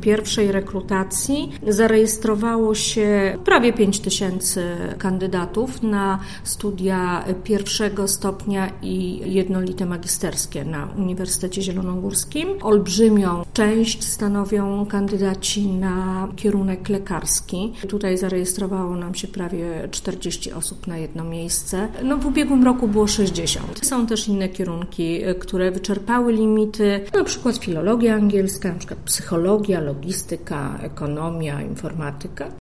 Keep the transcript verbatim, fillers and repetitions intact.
pierwszej rekrutacji zarejestrowało się prawie pięć tysięcy kandydatów na studia pierwszego stopnia i jednolite magisterskie na Uniwersytecie Zielonogórskim. Olbrzymią część stanowią kandydaci na kierunek lekarski. Tutaj zarejestrowało nam się prawie czterdzieści osób na jedno miejsce. No w ubiegłym roku było sześćdziesiąt. Są też inne kierunki, które wyczerpały limity, na przykład filologia angielska, na przykład psychologia, logistyka, ekonomia, informatyka.